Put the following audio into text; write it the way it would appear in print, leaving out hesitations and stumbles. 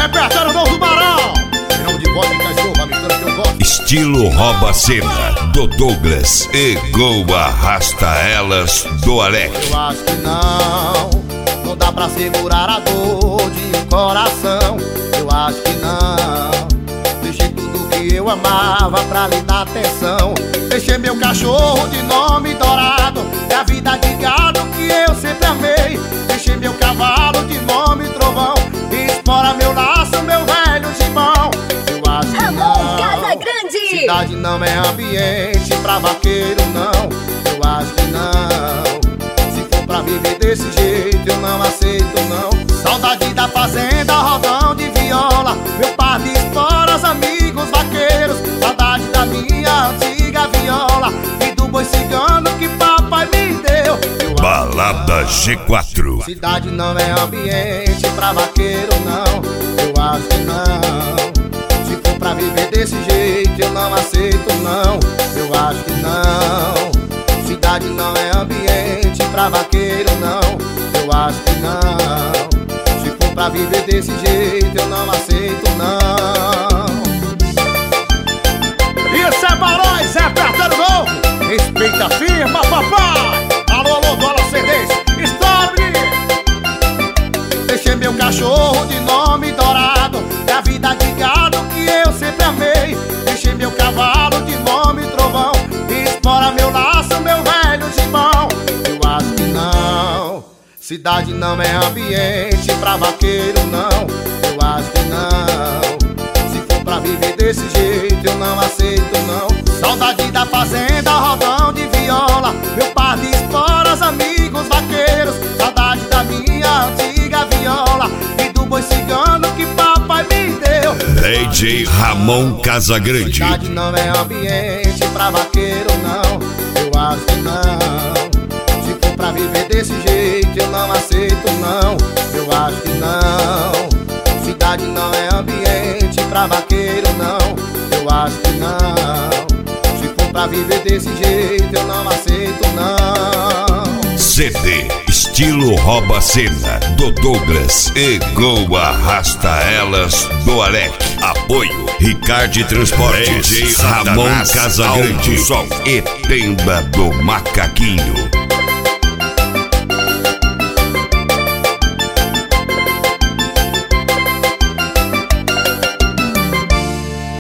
Repertório novo do Barão. Não de vodka, escova, mistura que eu gosto. Estilo rouba cena do Douglas e Gol Arrasta Elas do Alex. Eu acho que não dá pra segurar a dor de um coração. Eu acho que não. Deixei tudo que eu amava pra lhe dar atenção. Deixei meu cachorro de nome Dourado e a vida de gado que eu sempre amei. Deixei meu cavalo de nome Trovão e espora meu laço, meu velho gibão. Eu acho que Ramon Casagrande. Cidade não é ambiente pra vaqueiro, não. Eu acho que não. Se for pra viver desse jeito, eu não aceito, não. Saudade da fazenda, rodão de viola, meu par de esporas, amigos vaqueiros. Saudade da minha antiga viola e do boi cigano que papai me deu. Balada G4. Cidade não é ambiente pra vaqueiro, não. Eu acho que não. Se for pra viver desse jeito, eu não aceito, não. Eu acho que não. Cidade não é ambiente pra vaqueiro, não. Eu acho que não. Se for pra viver desse jeito, eu não aceito, não. Isso é Barões, repertório novo. Respeita a firma, papai. Alô, alô, dólar CDs. Estoure! Deixei meu cachorro de nome Dourado e a vida de gado que eu sempre amei. Deixei meu cavalo de nome Trovão e espora meu laço, meu velho gibão. Eu acho que não. Cidade não é ambiente pra vaqueiro, não. Eu acho que não. Se for pra viver desse jeito, eu não aceito, não. Saudade da fazenda, rodão de viola, meu par de esporas, amigos vaqueiros. Saudade da minha antiga viola e do boi cigano que papai me deu. DJ Ramon Casagrande. Cidade não é ambiente pra vaqueiro, não. Eu acho que não. Se for pra viver desse jeito, eu não aceito, não. Eu acho que não. Cidade não é ambiente pra vaqueiro, não. Eu acho que não. Se for pra viver desse jeito, eu não aceito, não. CD Estilo rouba cena do Douglas e Gol Arrasta Elas do Alex. Apoio Ricardo Transportes, DJ Ramon Casagrande e Tenda do Macaquinho.